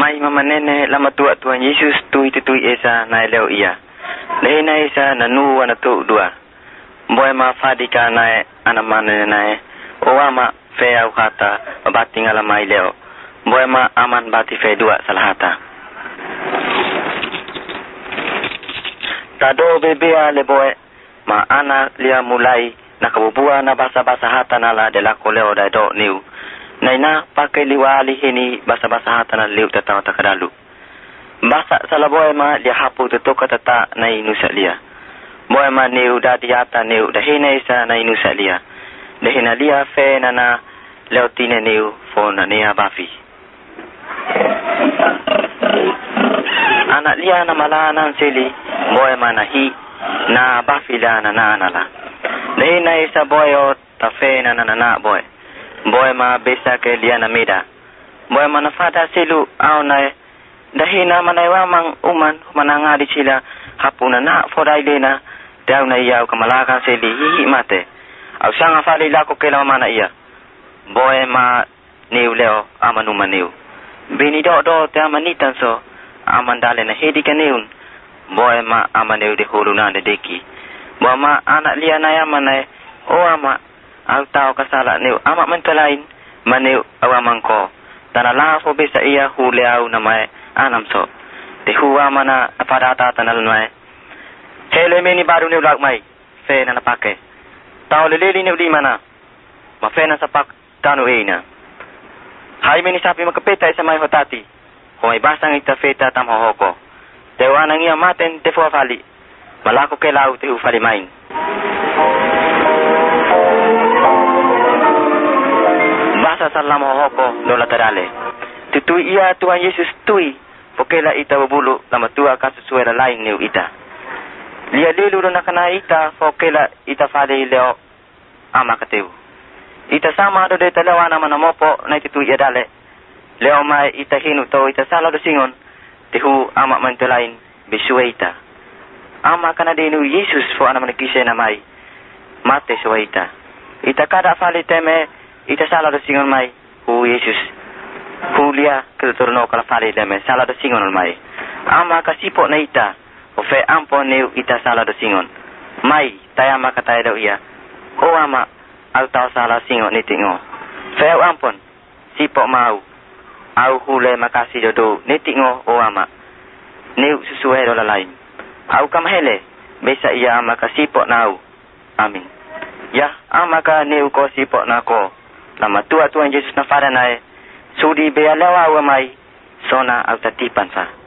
mai mama nene lama tua Tuhan Yesus tui esa na leo ia. Lehina esa na nu ana tu dua. Boy ma fadika na ana manene na oama fe au kata babati ngala mai leo. Boy ma aman bati fe dua salahata. Tado bebea le boy ma ana lia mulai na kabubua na basa hata nala de la koleo da do niu. Naina pakai liwali hini basa hata na liu tatau takadalu. Basa salaboy ma lia hapu tutuka tata na inusa lia. Boy ma niu da diata niu da hina isa na inusa lia. Da hina lia fe na leo tine niu fo na nia bafi. Anak lia na malana sili boy ma na hi na bafi la na la. Da hina isa boy o ta fe na boy. Boy ma besa ke lia na mida. Boy ma na fata silu au na dahina manaiwa mang uman mananga di sila hapuna na forai lena dau na iya kamalaka sili hihi mate. Au sanga fali lako kela mana iya. Boy ma niu leo amanuma niu. Bini do te amanitan so amandale na hedi kaniun. Boy ma amaneu de huluna de deki. Boy ma anak lia na yamane o ama au tau kasala niu ama mentelain maneu awamangko. Tanala fo besa iya huleau na mai anam so. Te huwa mana apadata tanal mai. Hele meni baru niu lak mai. Fe na napake. Tau leleli niu di mana. Ma fe na sapak tanu eina. Hai meni sapi makapeta isa mai hotati. Humay basang ita feta tam hohoko. Te wanang iya maten te fo fali. Malako kelau te ufali main. Basa salam hohoko lola terale. Tutui ia Tuhan Yesus tui. Pokela ita bubulu lama tua kasusuera lain niu ita. Lia lilu na kana ita pokela ita fale leo ama kateu. Ita sama do de telewana manamopo na tutui ia dale. Leo mai ita hinu to ita sala do singon. Tehu ama mantelain bisue ita. Ama kana denu Yesus fo ana manakise na mai. Mate suaita. Ita kada fale teme ita sala do singon mai hu Yesus. Hulia keturno kala fale teme sala do singon mai. Ama kasipo na ita. Ofe ampo neu ita sala do singon. Mai tayama katay daw iya. O ama au tau sala singon nitingo. Feo ampon sipo mau. Au hule makasi dodo nitingo o ama. Neu sesuai do lain. Au kamahele besa iya ama kasipo nau. Amin. Ya ama ka neu ko sipo nako. Lama tua Tuhan Yesus na fara nae. Sudi bea lewa mai. Sona au tatipan sa.